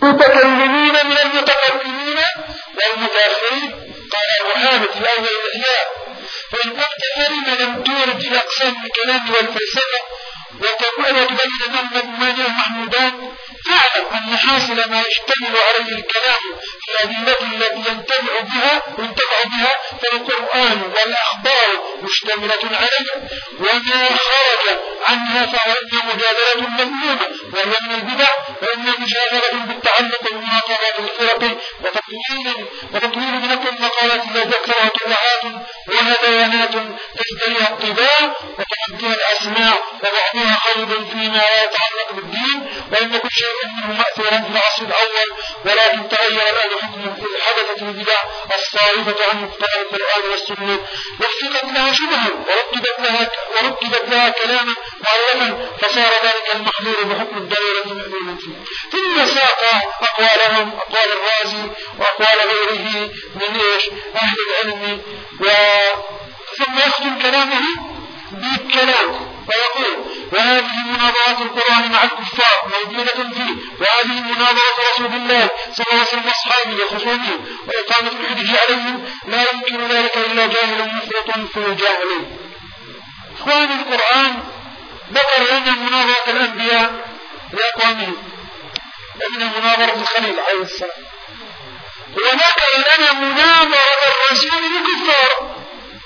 متكلمين من المتقدمين والمتأخرين. قال أبو حامد في أول الإحياء: فإن كنت كلمة لم تورد في أقسام الكلام والفلسفة وتبين أن معناه محمودان، فاعلم أن حاصل ما يشتمل عليه الكلام في أدلته التي ينتفع بها فالقرآن والأخبار مشتملة عليه، وما خرج عنها فهو إما مجادلة مذمومة وهي من البدع، وإما مشاغلة بالتعلق بمناقضات الفرق وتطويل من المقالات التي أكثرها طبعات وهذيانات تزدريها الطباع وتعديها الأسماع وبعضها خلد فيما لا يتعلق بالدين، وإن كل شيء منه مأثورا في العصر الأول، ولكن تغير الآن حكمه في حدثت البدع الصارفة عن مقتضى القرآن والسنة وفقت لها شبها وركبت لها كلاما معلما، فصار ذلك المحظور بحكم الضرورة المأذون فيه. ثم ساق أقوال الرازي وأقوال غيره من أهل العلم، ثم يختم كلامه بالكلام ويقول: وهذه مناظرة القرآن مع الكفار موجودة فيه، وهذه مناظرة رسول الله صلى الله عليه وسلم واصحابه وخصومه وإقامة الحجج عليهم، لا يمكن ذلك إلا جاهل مفرط في الجاهلين. إخواني، القرآن ذكر لنا مناظرة الأنبياء لأقوامهم ومن مناظرة الخليل عليه السلام، وذكر لنا مناظرة الرسول للكفار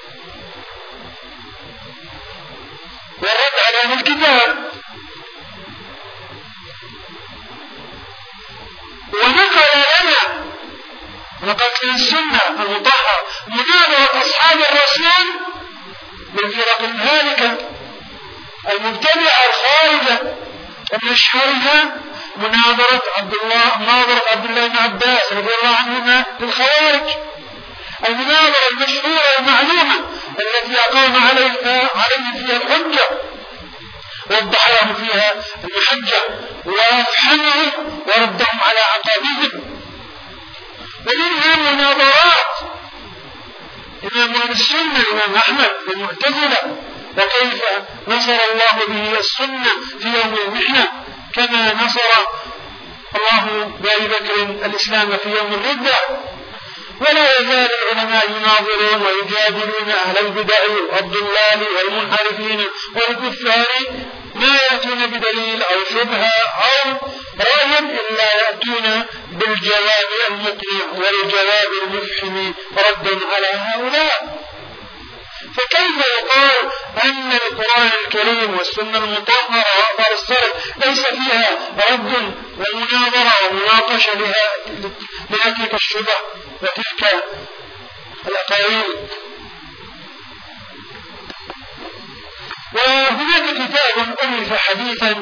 والرد على أهل الكتاب، ونقل لنا نقل السنة المطهرة مناظرة أصحاب الرسول بالفرق الهالكة المبتدعة الخارجة، ومن أشهرها مناظرة عبد الله بن عباس رضي الله عنهما للخوارج، المناظرة المشهورة المعلومة التي أقام عليه فيها الحجة ووضح لهم فيها المحجة وافحمهم وردهم على عقابهم. ومنها مناظرات إمام أهل السنة الإمام أحمد والمعتزلة، وكيف نصر الله به السنة في يوم المحنة كما نصر الله بأبي بكر الإسلام في يوم الردة. ولا يزال العلماء يناظرون ويجادلون أهل البدع والضلال والمنحرفين والكفار، ما يأتون بدليل أو شبهة أو رأي إلا يأتون بالجواب المقنع والجواب المفحم ردا على هؤلاء. فكيف يقال أن القرآن الكريم والسنة المطهرة وآثار السلف ليس فيها رد ومناظرة ومناقشة لتلك الشبه وتلك الأقاويل؟ وهناك كتاب ألف حديثا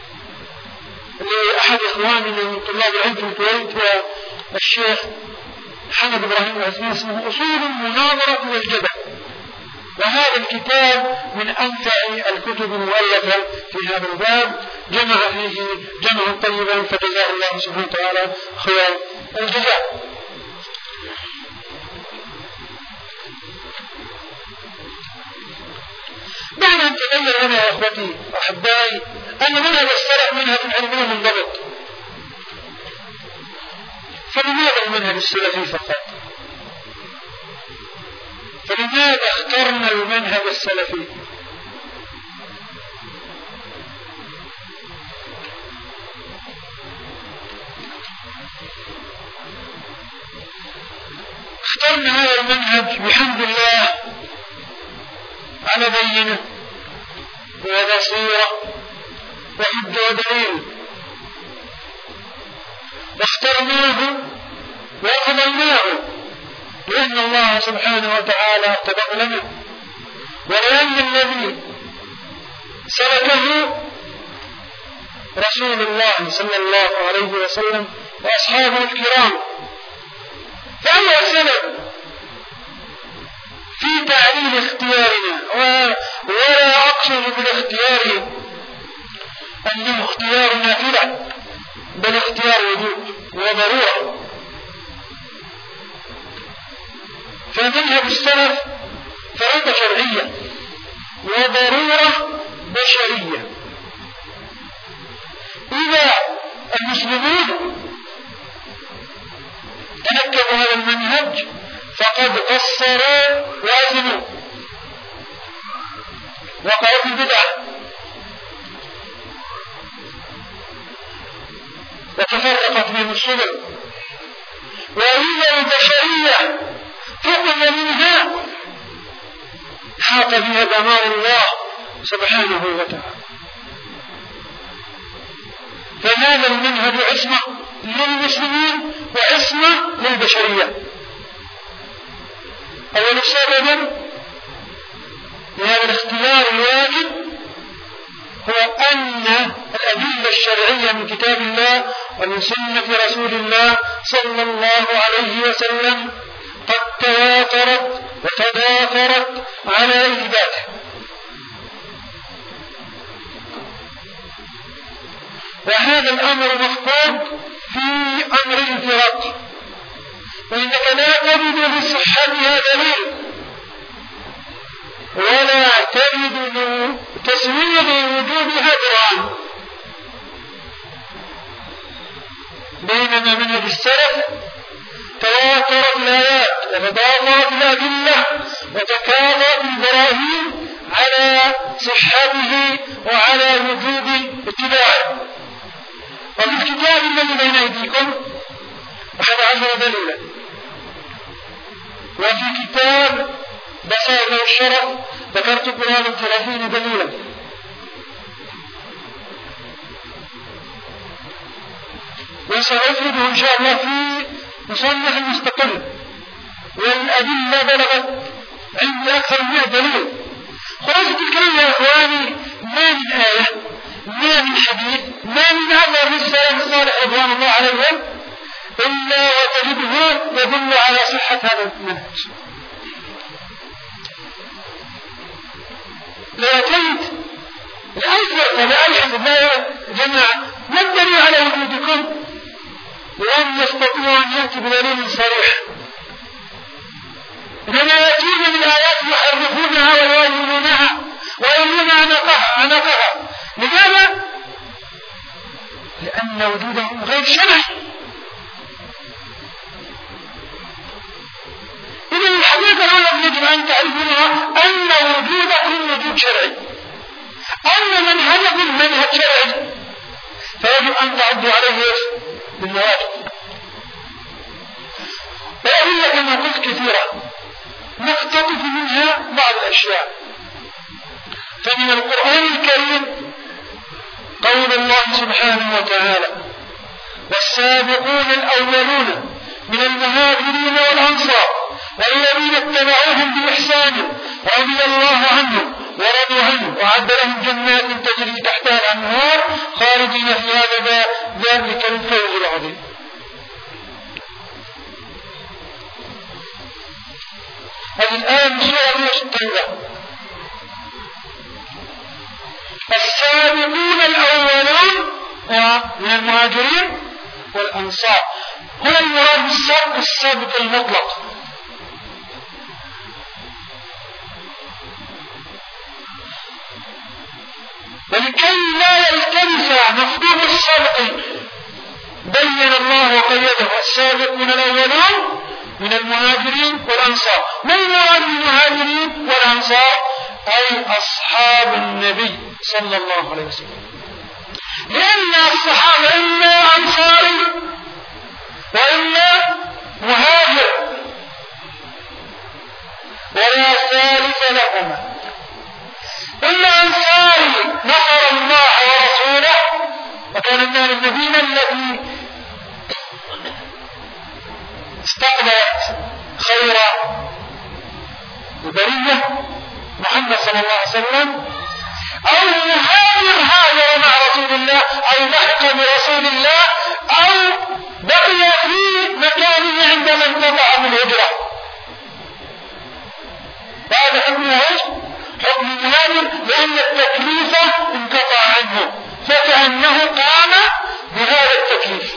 لأحد إخواننا من طلاب العلم في الكويت والشيخ محمد إبراهيم العزمي اسمه أصول المناظرة والجدل، وهذا الكتاب من أنفع الكتب المؤلفة في هذا الباب، جمع فيه جمعا طيبا، فجزاه الله سبحانه وتعالى خير الجزاء. بعد أن تبين لنا يا أخوتي وأحبائي أن منهج السلف منهج علمي منضبط، فلماذا المنهج السلفي فقط؟ فلماذا اخترنا المنهج السلفي؟ اخترنا هذا المنهج بحمد الله على بينة وبصيرة وحجة ودليل، واخترناه وقبلناه لأن الله سبحانه وتعالى ارتضى لنا، ولأن الذي سلكه رسول الله صلى الله عليه وسلم وأصحابه الكرام، فهو سبب في تعليل اختيارنا. ولا أقصد بالاختيار أنه اختيار نافلة، بل اختيار وجود وضرورة. فمنهج السلف فريضة شرعية وضرورة بشرية. إذا المسلمون تنكبوا هذا المنهج فقد قصروا وأثموا وقعوا في البدع وتفرقت بهم السبل، وهي البشرية تقبل منها حاط بها ضمان الله سبحانه وتعالى. فهذا المنهج عصمة للمسلمين وعصمة للبشرية. أول سبب لهذا الاختيار الواجب هو أن الأدلة الشرعية من كتاب الله ومن سنة رسول الله صلى الله عليه وسلم قد تواترت وتضافرت على إثباته، وهذا الأمر مفقود في أمر الانفراد، وإنك لا تجد لصحتها دليل ولا تجد تسويد وجودها برهان، بينما منهج السلف تواترت الآيات وتضافرت الأدلة وتكاثرت البراهين على صحته وعلى وجوب اتباعه. وفي الكتاب الذي بين أيديكم 11 دليلا، وفي كتاب بصائر الشرف ذكرت قرابة 30 دليلا. وسأفرده إن شاء الله في مصنف مستقل، والأدلة بلغت عندي أكثر من 100 دليل. خلاصة الكلام يا إخواني ما من آية ما من حديث ما من أثر للسلف الصالح رضوان الله عليهم إلا وتجده يدل على صحة هذا المنهج. لأتيت لألحظ يا جماعة ما الدليل على وجودكم؟ لم يستطيعوا أن يأتي بدليل صريح، إنما يأتون بالآيات يحرفونها ويؤولونها ويؤولون عنقها. لماذا؟ لأن وجودهم غير شرعي. إذن الحقيقة الأولى يجب أن تعرفونها أن وجودكم وجود شرعي، أن منهجكم منهج شرعي، فيجب أن تعدوا عليه بالنواجذ. وأدلة كما قلت كثيرة نقتطف منها بعض الأشياء. فمن القرآن الكريم قول الله سبحانه وتعالى: والسابقون الأولون من المهاجرين والأنصار والذين اتبعوهم بإحسان رضي الله عنهم ورضوا عنه وأعد لهم جنات تجري تحتها الأنهار خالدين فيها ذلك الفوز العظيم. هذه الآية من سورة التوبة. السابقون الأولون من المهاجرين والأنصار، هنا المراد بالسابق السابق المطلق، ولكي لا يلتبس مفهوم السابق بين الله وقيده: السابقون الأولون من المهاجرين والأنصار. ما المراد بالمهاجرين والأنصار؟ أي أصحاب النبي صلى الله عليه وسلم، لأن الصحابة إما أنصاري وإما مهاجر ولا ثالث لهما. إما أنصاري نصر الله ورسوله وكان من المدينة التي استقبلت خير البرية محمد صلى الله عليه وسلم، أو مهاجر هاجر مع رسول الله أو لحق برسول الله أو بقي في مكانه عندما انقطع من الهجرة. هذا حكمه حكم المهاجر، لأن التكليف انقطع عنه فكأنه قام بهذا التكليف.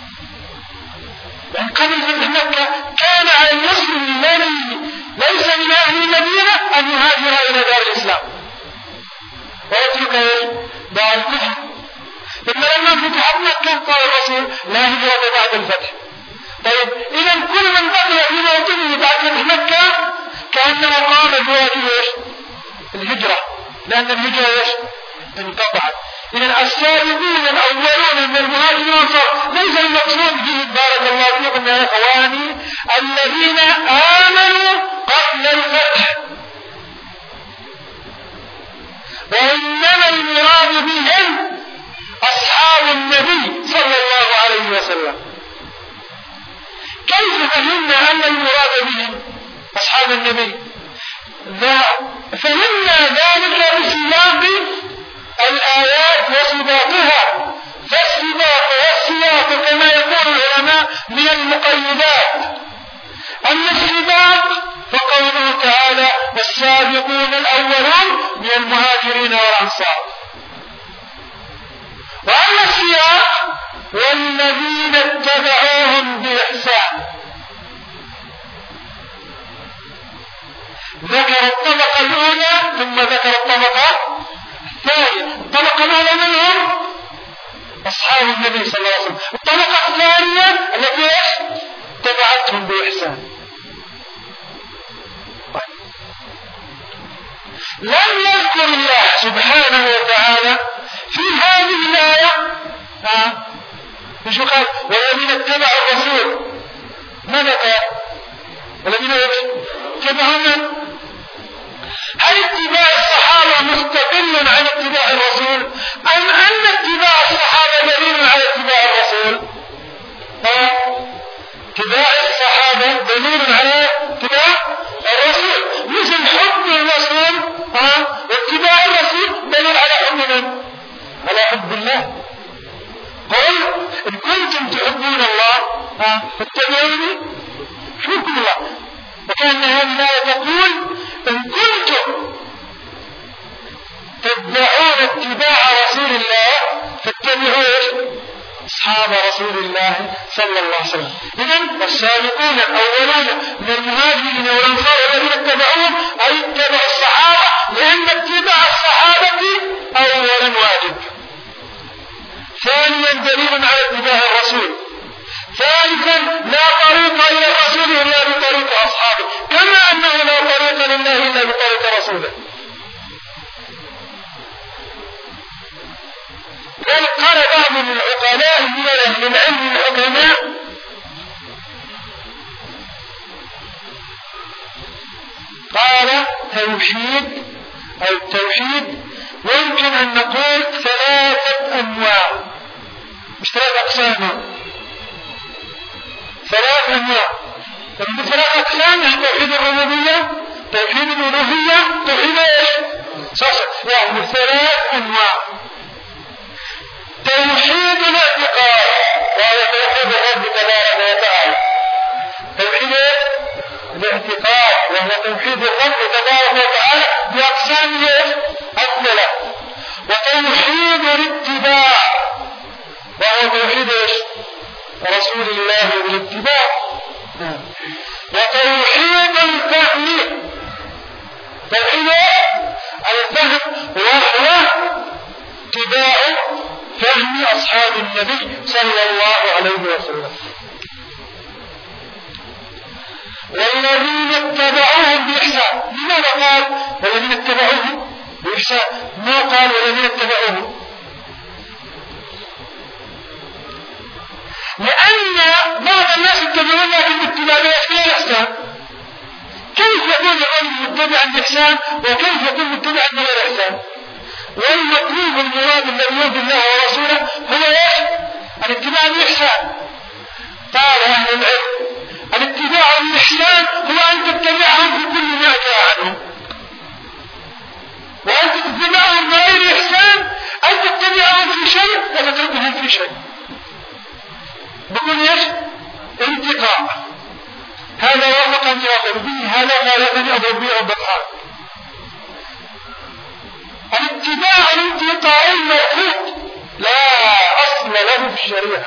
من قبل فتح مكة كان على المسلم الذي ليس من أهل المدينة أن يهاجر إلى دار الإسلام ويترك دار الكفر. ثم لما فتحت مكة قال الرسول: لا هجرة بعد الفتح، طيب إذا كل من بقي في موطنه بعد فتح مكة كأنه قام بواجب الهجرة، لأن الهجرة انقطعت. إذا السابقون الأولون من المهاجرين والأنصار ليس المقصود به بارك الله فيكم يا إخواني الذين آمنوا قبل الفتح، وإنما المراد بهم أصحاب النبي صلى الله عليه وسلم. كيف فهمنا أن المراد بهم أصحاب النبي؟ فهمنا ذلك بسياق الآيات وسباقها، فالسباق والسياق كما يقول العلماء من المقيدات. أما السباق فقوله تعالى والسابقون الأولون من المهاجرين والأنصار، وأما السياق والذين اتبعوهم بإحسان. ذكر الطبقة الأولى ثم ذكر الطبقة الثانية. الطبقة الأولى منهم أصحاب النبي صلى الله عليه وسلم، الطبقة الثانية التي اتبعتهم بإحسان. لم يذكر الله سبحانه وتعالى في هذه الآية مش قال والذين اتبعوا الرسول، ماذا قال؟ والذين اتبعوا من؟ هل اتباع الصحابة مستقل عن اتباع الرسول أم أن اتباع الصحابة دليل على اتباع الرسول؟ اتباع الصحابة دليل على اتباع الرسول، مثل حب الرسول واتباع الرسول دليل على حب من؟ على حب الله. قل إن كنتم تحبون الله فاتبعوني يحببكم الله. وكان هذه الآية تقول إن كنتم تدعون اتباع رسول الله فاتبعوا أصحاب رسول الله صلى الله عليه وسلم. إذن والسابقون الأولون من المهاجرين والأنصار الذين اتبعوهم أي اتبعوا الصحابة، لأن اتباع الصحابة أولا واجب، ثانيا دليل على اتباع الرسول، ثالثا لا طريق إلى الرسول إلا بطريق أصحابه، كما أنه لا طريق لله إلا بطريق رسوله. بل قال بعض العقلاء من أهل العلم الحكماء قال توحيد أو التوحيد يمكن أن نقول ثلاثة أنواع، مش ثلاثة أقسام، ثلاث أنواع. ثلاث أقسام هي توحيد الربوبية، توحيد الألوهية، توحيد يعني ثلاث أنواع. توحيد الاعتقاد وهو توحيد الرب تبارك وتعالى، توحيد الاعتقاد وهو توحيد الرب تبارك وتعالى بأقسامه الثلاث. وتوحيد الاتباع وهو توحيد رسول الله بالاتباع. وتوحيد الفهم، توحيد الفهم وهو اتباع فهم أصحاب النبي صلى الله عليه وسلم. والذين اتبعوهم بإحسان، لماذا قال والذين اتبعوهم بإحسان؟ ما قال والذين اتبعوهم؟ لأن بعض الناس اتبعون لكن اتباع بإحسان. كيف يكون الرجل متبعا بإحسان وكيف يكون متبعا بغير إحسان؟ والمطلوب المراد الذي يرضي الله ورسوله هو ايش؟ الاتباع بالإحسان. قال أهل العلم الاتباع بالإحسان هو أن تتبعهم في كل ما جاء عنهم، وأن تتبعهم بغير إحسان أن تتبعهم في شيء وتتركهم في شيء. بقول ايش؟ انتقاء. هذا وافق أن يأخذ به، هذا غالبا أضرب به رب العالمين. الاتباع الانتقاء المرفوض لا أصل له في الشريعة.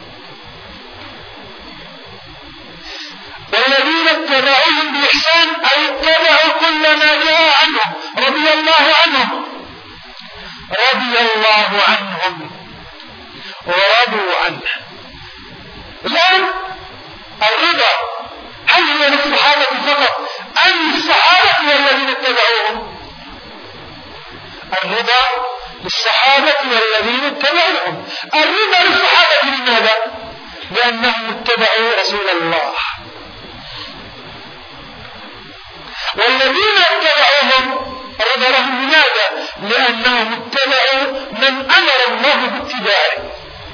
والذين اتبعوهم بإحسان أي اتبعوا كل ما جاء عنهم رضي الله عنهم ورضوا عنه. الآن الرضا هل هو للصحابة فقط أم للصحابة والذين اتبعوهم؟ الرضا للصحابة والذين اتبعوهم. الرضا للصحابة لماذا؟ لأنهم اتبعوا رسول الله، والذين اتبعوهم الرضا لهم لماذا؟ لأنهم اتبعوا من أمر الله باتباعه،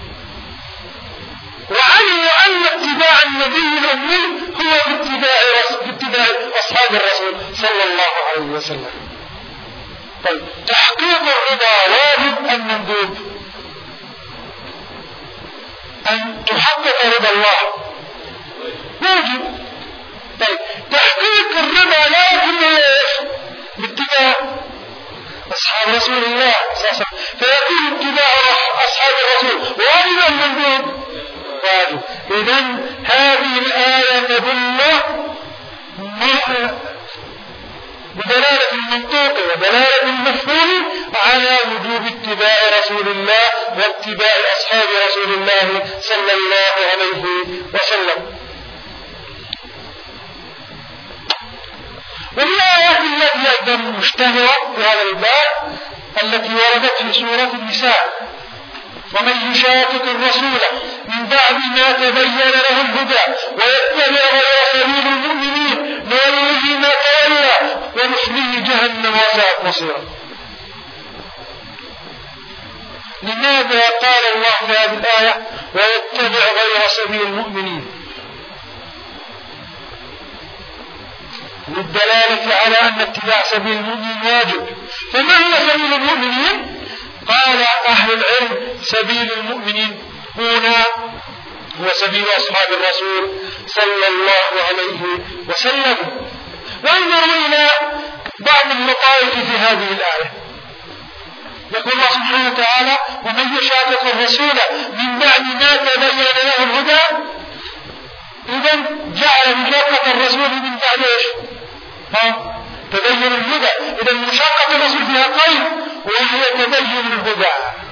وعلموا أن اتباع النبي الأمي هو باتباع أصحاب الرسول صلى الله عليه وسلم. طيب تحقيق الرضا واجب أم مندوب؟ أن تحقق رضا الله واجب. طيب تحقيق الرضا لا يكون باتباع أصحاب رسول الله صلى الله عليه وسلم، فيكون اتباع أصحاب الرسول واجب أم مندوب؟ واجب. إذن هذه الآية تدل بدلالة المنطوق ودلالة المفهوم على وجوب اتباع رسول الله واتباع أصحاب رسول الله صلى الله عليه وسلم. والآيات التي أيضا مشتهرة في هذا الباب التي وردت في سورة النساء: ومن يشاقق الرسول من بعد ما تبين له الهدى ويتبع غير سبيل المؤمنين نوله ما تولى ونصله جهنم وساءت مصيرا. لماذا قال الله في هذه الآية ويتبع غير سبيل المؤمنين؟ للدلالة على أن اتباع سبيل المؤمنين واجب. فما هو سبيل المؤمنين؟ قال أهل العلم سبيل المؤمنين هنا هو سبيل أصحاب الرسول صلى الله عليه وسلم. وانظروا إلى بعض اللطائف في هذه الآية. يقول الله سبحانه وتعالى: ومن يشاقق الرسول من بعد ما تبين له الهدى. إذن جعل مشاقة الرسول من بعد إيش؟ تبين الهدى. إذن مشاقة الرسول فيها قيد وهي تبين الهدى،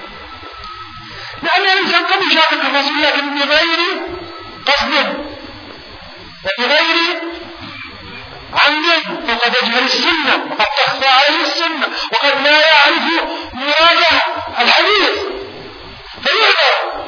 لأن الإنسان قد يشاقق الرسول لكن بغير قصد وبغير عمد، وقد يجهل السنة وقد تخفى عليه السنة وقد لا يعرف مراد الحديث فيعذر.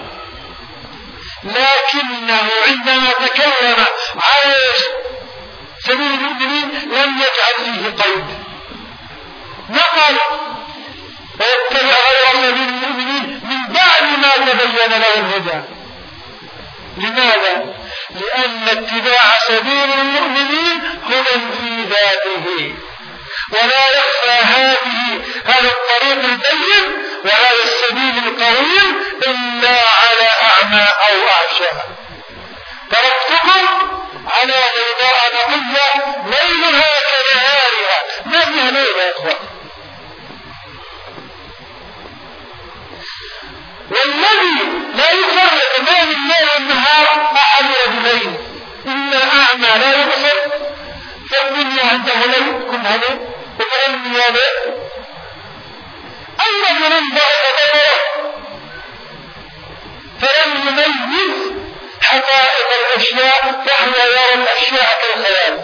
لكنه عندما تكلم على سبيل المؤمنين لم يجعل فيه قيد، نقل ويتبع غير سبيل المؤمنين من بعد ما تبين له الهدى. لماذا؟ لأن اتباع سبيل المؤمنين هدى في ذاته، ولا يخفى هذا الطريق البين وهذا السبيل القويم إلا على أعمى أو أعشى. تركتكم على بيضاء نقية ليلها كنهارها. ما فيها ليل يا إخوان. والذي لا يفرق بين الليل والنهار أحد رجلين: إن الأعمى لا يبصر فالدنيا عنده ليل كلها ليل وكأنها ليل. أما من ضعف ضرره فلم يميز حقائق الأشياء فهو يرى الأشياء كالخيال.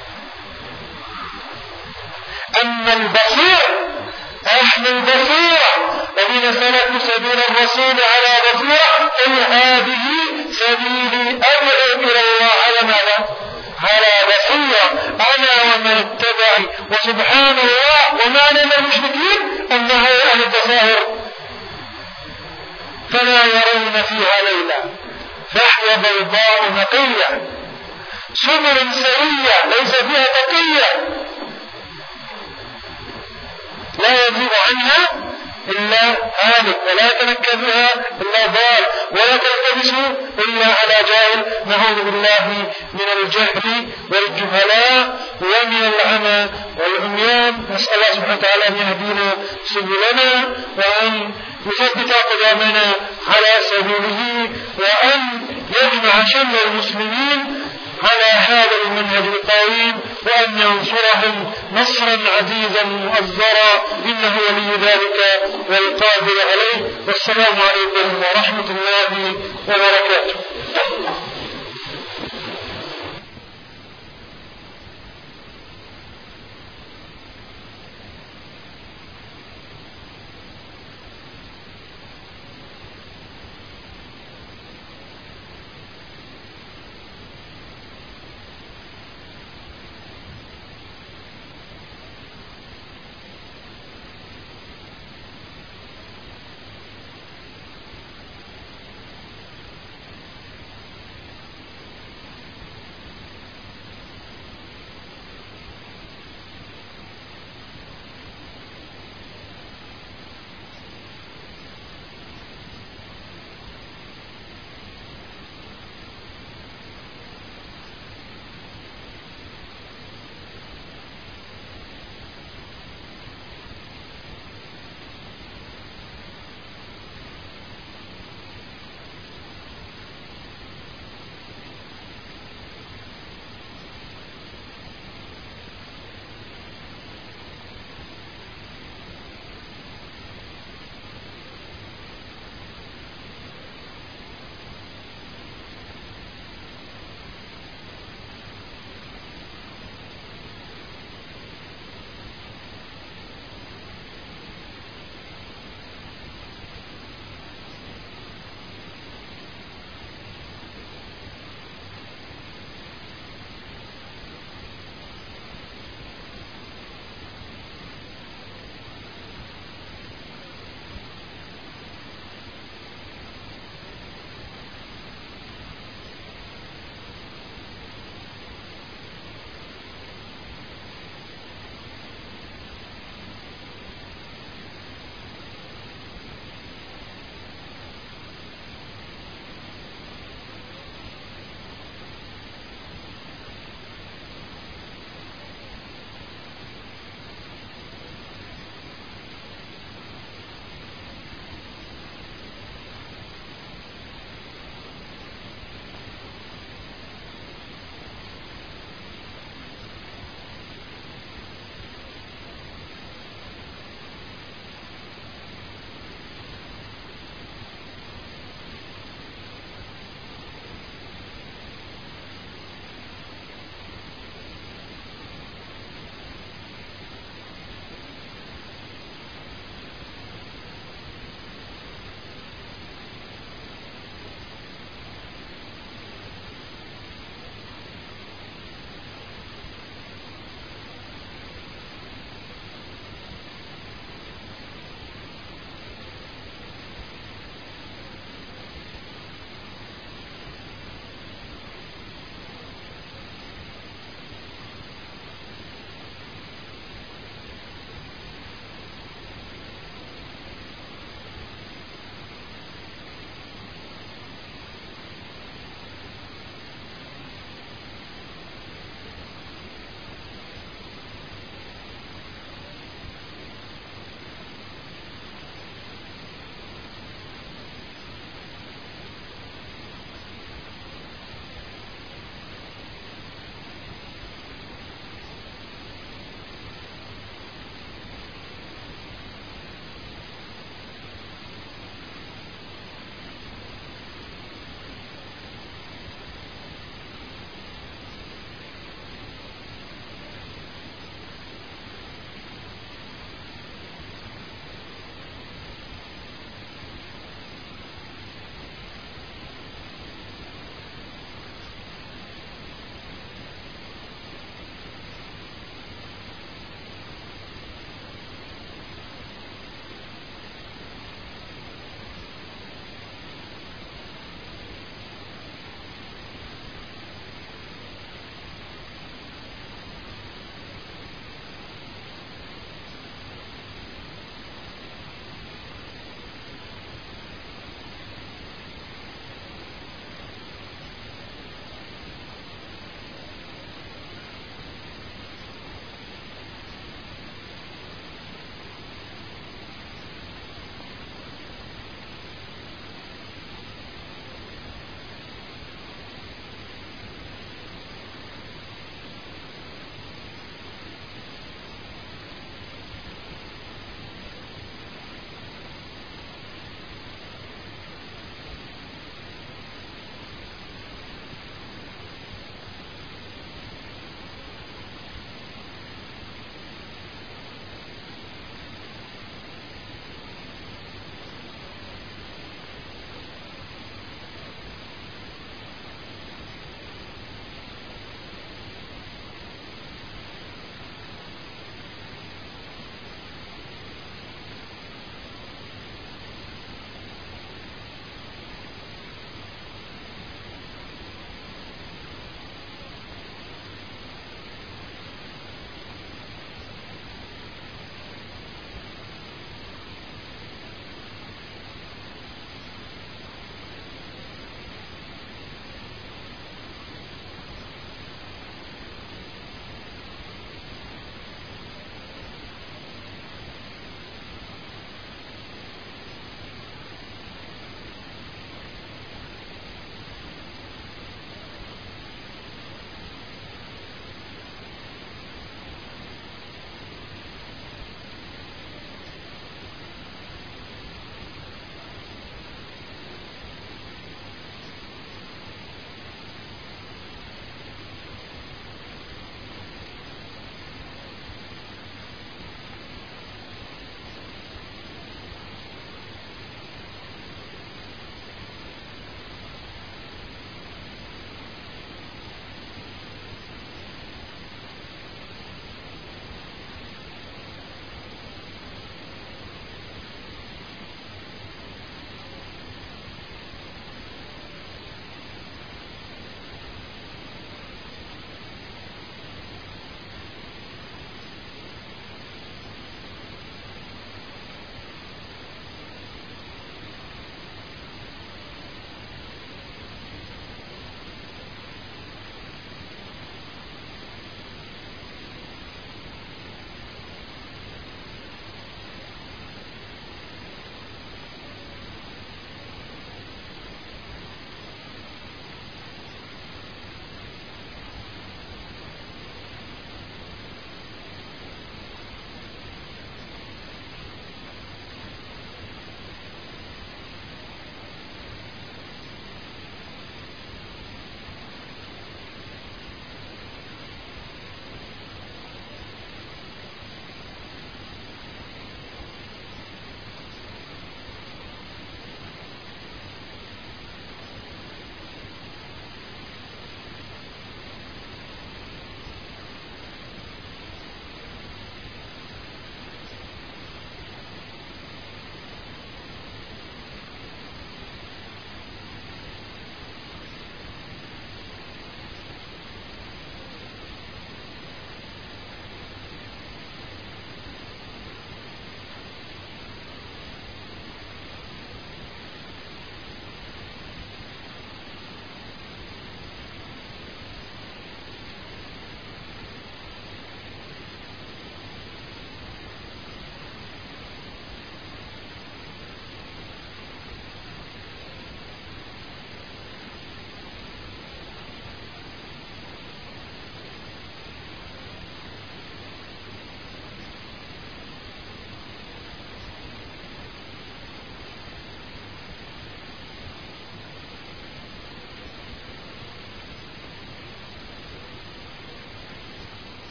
أما البصير أهل البصيرة الذين سلكوا سبيل الرسول على بصيرة قل هذه سبيلي أدعو إلى الله على ماذا؟ على بصيرة أنا ومن اتبعي. وسبحان الله وما من المشركين أنه أهل البصائر فلا يرون فيها ليلا فهي بيضاء نقية سبل سوية ليس فيها تقية لا يزيغ عنها إلا هالك ولا يتنكب بها إلا ضال ولا تلتبس إلا على جاهل. نعوذ بالله من الجهل والجهلاء ومن العمى والعميان. نسأل الله سبحانه وتعالى أن يهدينا سبلنا وأن يثبت أقدامنا على سبيله وأن يجمع شمل المسلمين على هذا المنهج القويم وأن ينصرهم نصرا عزيزا مؤزرا إنه ولي ذلك والقادر عليه. والسلام عليكم ورحمة الله وبركاته.